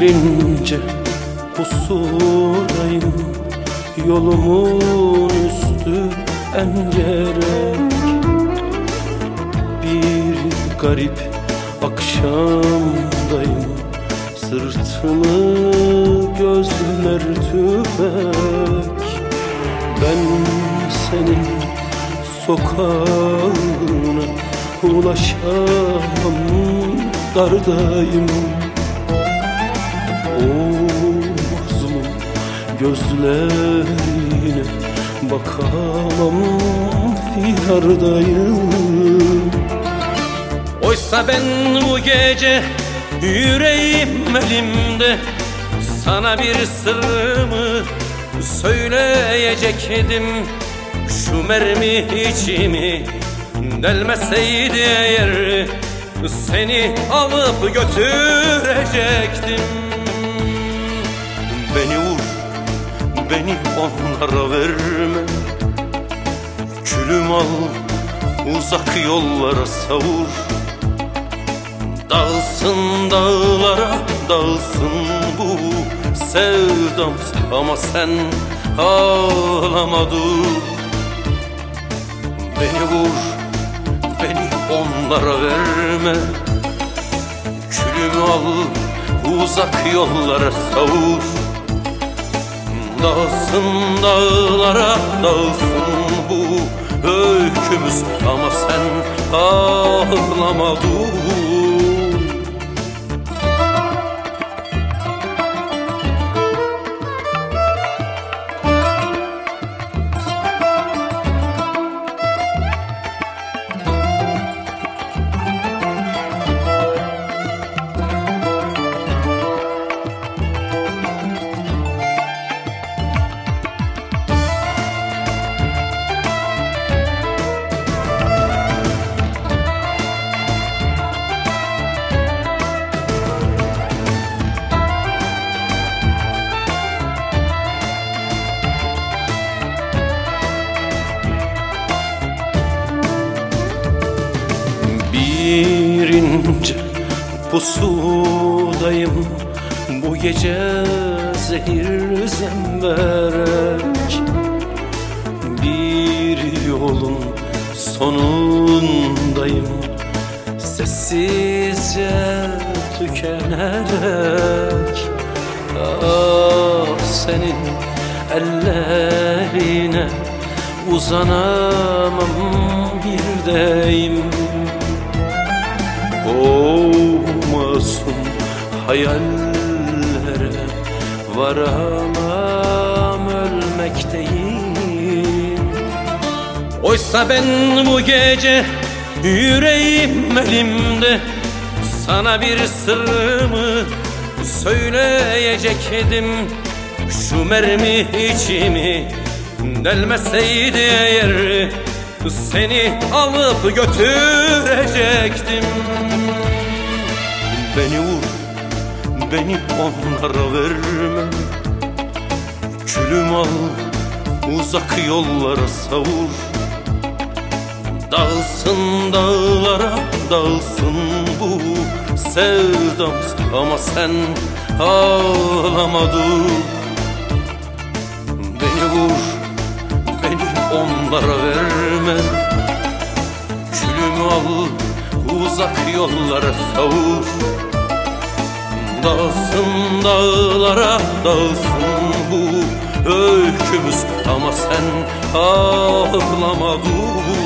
ince pusudayım, yolumun üstü engerek. Bir garip akşamdayım, sırtımı gözler tüfek. Ben senin sokağına ulaşamam, dardayım. O mazlum gözlerine bakamam, firadayım. Oysa ben bu gece yüreğim elimde, sana bir sırrımı söyleyecektim. Şu mermi içimi delmeseydi eğer, seni alıp götürecektim. Beni vur, beni onlara verme, külüm al, uzak yollara savur. Dağılsın dağlara, dağılsın bu sevdam, ama sen ağlama dur. Beni vur, beni onlara verme, külümü al, uzak yollara savur. Dağılsın dağlara, dağılsın bu öykümüz, ama sen ağlama dur. Bir ince pusudayım, bu gece zehir zemberek. Bir yolun sonundayım, sessizce tükenerek. Ah, senin ellerine uzanamam bir deyim. O masum hayallere varamam, ölmekteyim. Oysa ben bu gece yüreğim elimde, sana bir sırrımı söyleyecektim. Şu mermi içimi delmeseydi eğer, seni alıp götürecektim. Beni vur, beni onlara verme, külüm al, uzak yollara savur. Dağılsın dağlara, dağılsın bu sevdam, ama sen ağlama dur. Beni vur, beni onlara verme, külümü al, uzak yollara savur. Dağılsın dağlara, dağılsın bu öykümüz, ama sen ağlama dur.